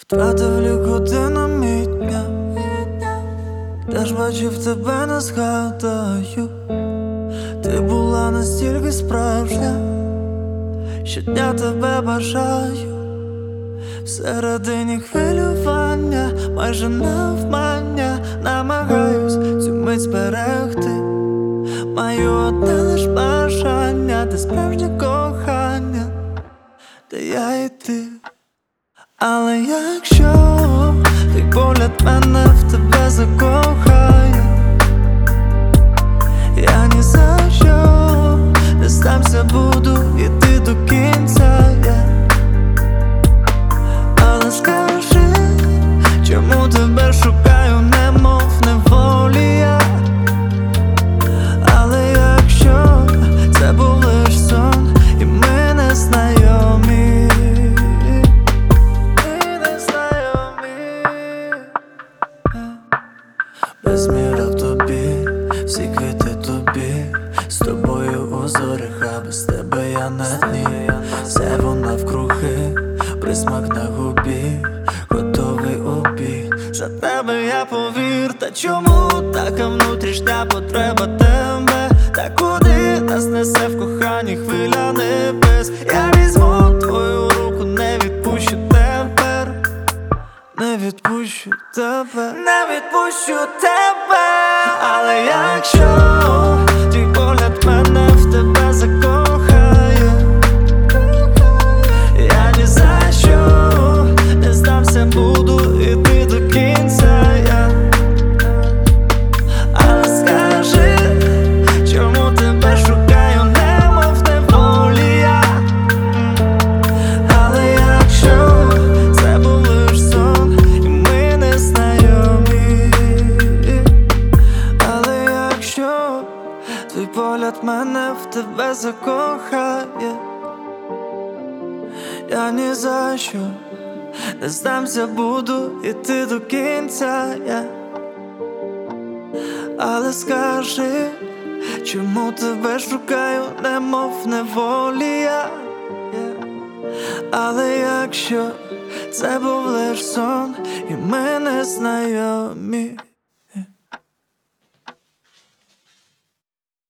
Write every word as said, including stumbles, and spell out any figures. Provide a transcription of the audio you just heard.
Втратив ліку динамітня, де ж бачив тебе, не згадаю. Ти була настільки справжня, щодня тебе бажаю. Всередині хвилювання, майже навмання, намагаюсь цю мить зберегти. Маю одне лиш бажання, де справжнє кохання, де я і ти. Але якщо твій погляд мене в тебе закохає, я ні за що не здамся, буду іти до кінця, yeah. Але скажи, чому тебе шукаю, немов неволі я. Але якщо це був лиш сон, і ми не знайомі, без міра в тобі, всі квіти тобі, з тобою у зорях, а без тебе я на дні. Все вона вкруги, присмак на губі, готовий обід. За тебе я повір, та чому така внутрішня потреба тебе? Та куди нас несе в коханні хвиля небес? Я візьму твою руку, не відпущу тепер, не відпущу тебе, не відпущу тебе. Але якщо твій погляд мене в тебе закохає, я ні за що не здамся, буду іти до кінця, yeah. Але скажи, чому тебе шукаю, немов неволі я. Але якщо це був лиш сон, і ми не знайомі. Але якщо твій погляд мене в тебе закохає, я ні за що не здамся, буду іти до кінця, yeah. Але скажи, чому тебе шукаю, немов неволі я, yeah. Але якщо це був лиш сон, і ми не знайомі.